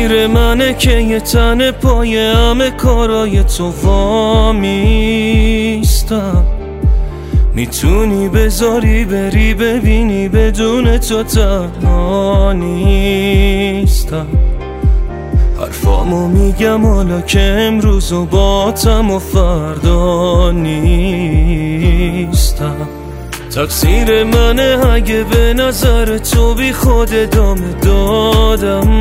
تقصیر منه که یه تن پای همه کارای تو وامیستم. میتونی بذاری بری ببینی بدون تو تنها نیستم. حرفامو میگم حالا که امروز و باتم و فردا نیستم. تقصیر منه اگه به نظر تو بی خود ادامه دادم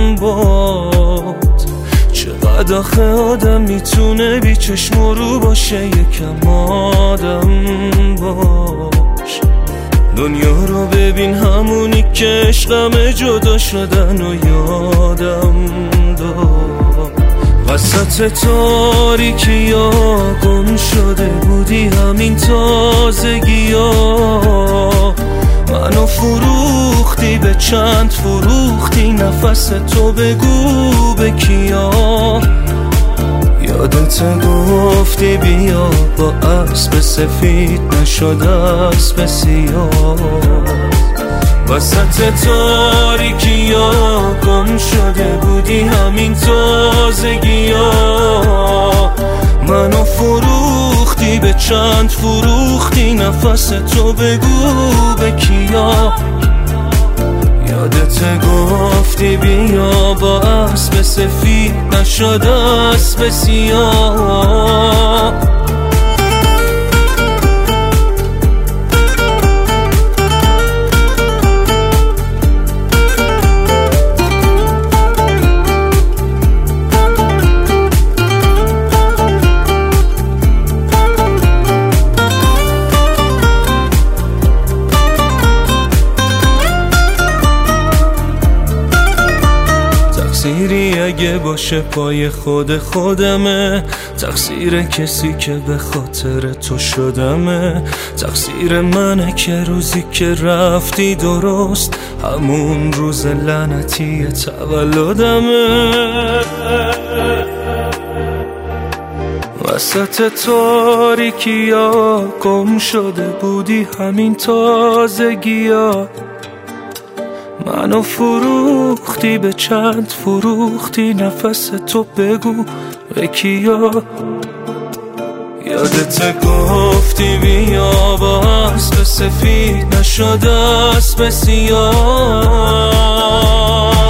باد. چقدر آخه آدم میتونه بی چشم و رو باشه یکم آدم باش. دنیا رو ببین همونی که عشقم جدا شدن و یادم داد. وسط تاریکی ها گم شده بودی همین تازگی ها. منو فروختی به چند فروختی نفس تو بگو به کیا. یادت گفتی بیا با اسب سفید نشد اسب سیاه. وسط تاریکی ها گم شده بودی همین تازگی ها. منو فروختی به چند فروختی نفس تو بگو به کیا. یادت گفتی بیا با اسب سفید نشد اسب سیاه. تقصیری اگه باشه پای خودمه. تقصیر کسی که به خاطر تو شدمه. تقصیر منه که روزی که رفتی درست همون روز لعنتی تولدمه. وسط تاریکی ها گم شده بودی همین تازگی ها. منو فروختی به چند فروختی نفس تو بگو به کیا. یادت گفتی بیا با اسب سفید نشد اسب سیاه.